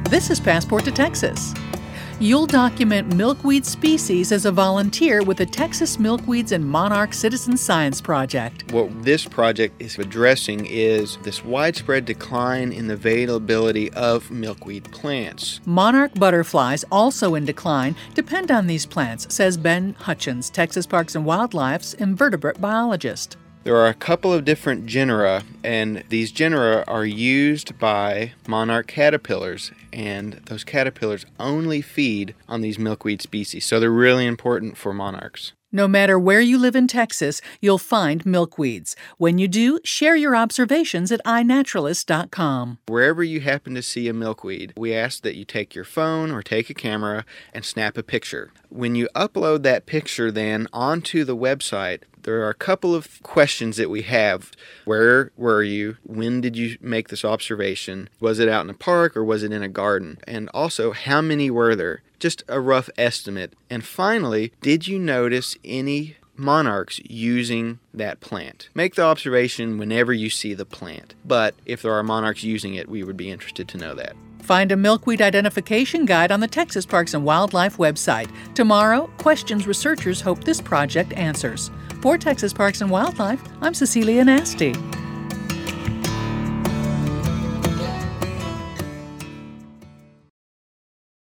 This is Passport to Texas. You'll document milkweed species as a volunteer with the Texas Milkweeds and Monarch Citizen Science Project. What this project is addressing is this widespread decline in the availability of milkweed plants. Monarch butterflies, also in decline, depend on these plants, says Ben Hutchins, Texas Parks and Wildlife's invertebrate biologist. There are a couple of different genera, and these genera are used by monarch caterpillars, and those caterpillars only feed on these milkweed species, so they're really important for monarchs. No matter where you live in Texas, you'll find milkweeds. When you do, share your observations at iNaturalist.com. Wherever you happen to see a milkweed, we ask that you take your phone or take a camera and snap a picture. When you upload that picture then onto the website, there are a couple of questions that we have. Where were you? When did you make this observation? Was it out in a park or was it in a garden? And also, how many were there? Just a rough estimate. And finally, did you notice any monarchs using that plant? Make the observation whenever you see the plant. But if there are monarchs using it, we would be interested to know that. Find a milkweed identification guide on the Texas Parks and Wildlife website. Tomorrow, questions researchers hope this project answers. For Texas Parks and Wildlife, I'm Cecilia Nasty.